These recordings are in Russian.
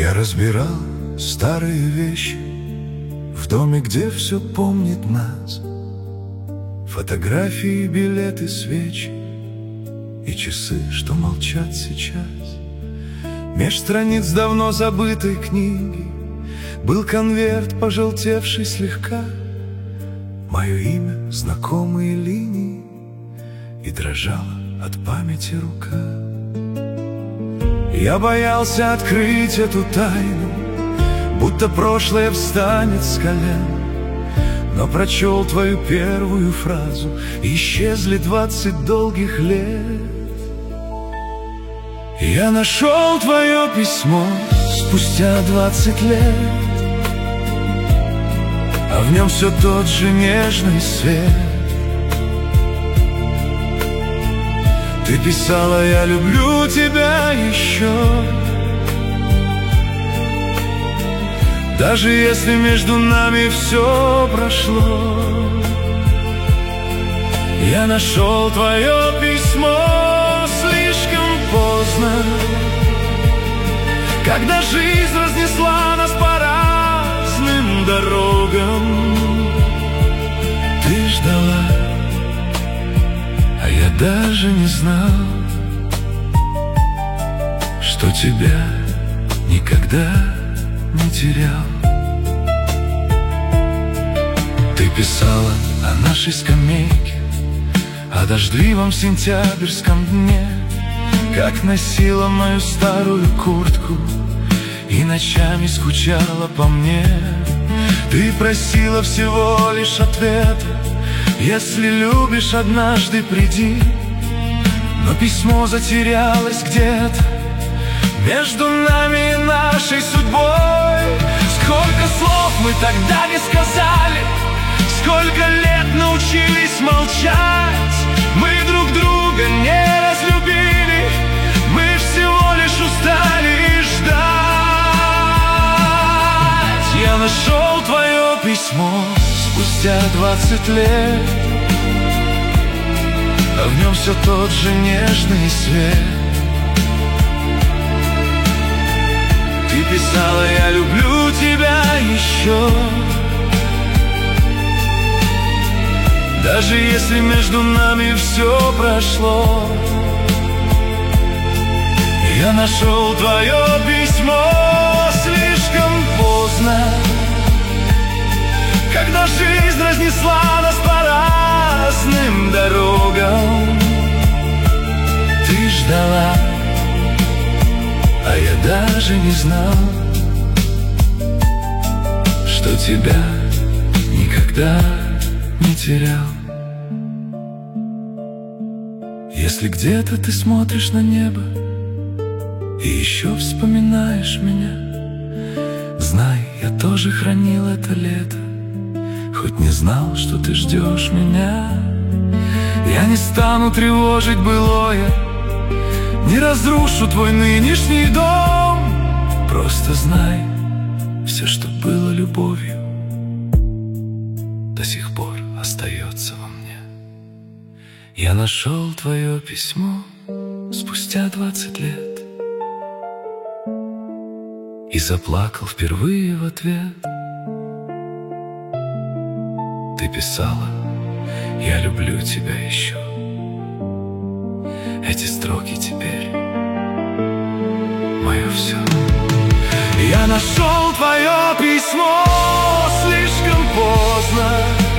Я разбирал старые вещи в доме, где все помнит нас. Фотографии, билеты, свечи и часы, что молчат сейчас. Меж страниц давно забытой книги был конверт, пожелтевший слегка. Мое имя, знакомые линии, и дрожала от памяти рука. Я боялся открыть эту тайну, будто прошлое встанет с колен. Но прочел твою первую фразу, и исчезли 20 долгих лет. Я нашел твое письмо спустя 20 лет, а в нем все тот же нежный свет. Ты писала: я люблю тебя еще, даже если между нами все прошло. Я нашел твое письмо слишком поздно, когда жизнь разнесла нас по разным дорогам. Ты ждала, а я даже не знал, что тебя никогда не терял. Ты писала о нашей скамейке, о дождливом сентябрьском дне, как носила мою старую куртку и ночами скучала по мне. Ты просила всего лишь ответа: если любишь, однажды приди. Но письмо затерялось где-то между нами и нашей судьбой. Сколько слов мы тогда не сказали, сколько лет научились молчать. Мы друг друга не разлюбили, мы всего лишь устали ждать. Я нашел твое письмо спустя 20 лет, а в нем все тот же нежный свет. Ты писала: я люблю тебя еще, даже если между нами все прошло. Я нашел твое письмо слишком поздно, когда жизнь разнесла нас по разным дорогам. Ты ждала, а я даже не знал, что тебя никогда не терял. Если где-то ты смотришь на небо и еще вспоминаешь меня, знай, я тоже хранил это лето, хоть не знал, что ты ждешь меня. Я не стану тревожить былое, не разрушу твой нынешний дом. Просто знай, все, что было любовью, до сих пор остается во мне. Я нашел твое письмо спустя 20 лет и заплакал впервые в ответ. Ты писала: я люблю тебя еще. Эти строки теперь мое все. Я нашел твое письмо слишком поздно,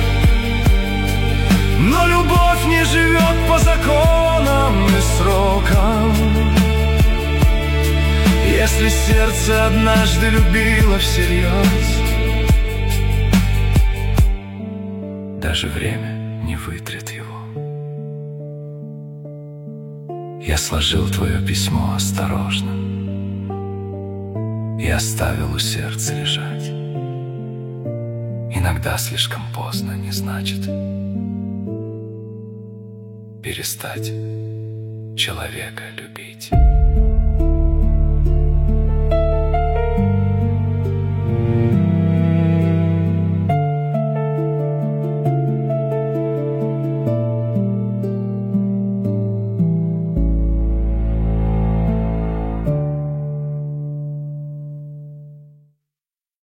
но любовь не живет по законам и срокам. Если сердце однажды любило всерьез, даже время не вытрет его. Я сложил твое письмо осторожно и оставил у сердца лежать. Иногда слишком поздно не значит перестать человека любить.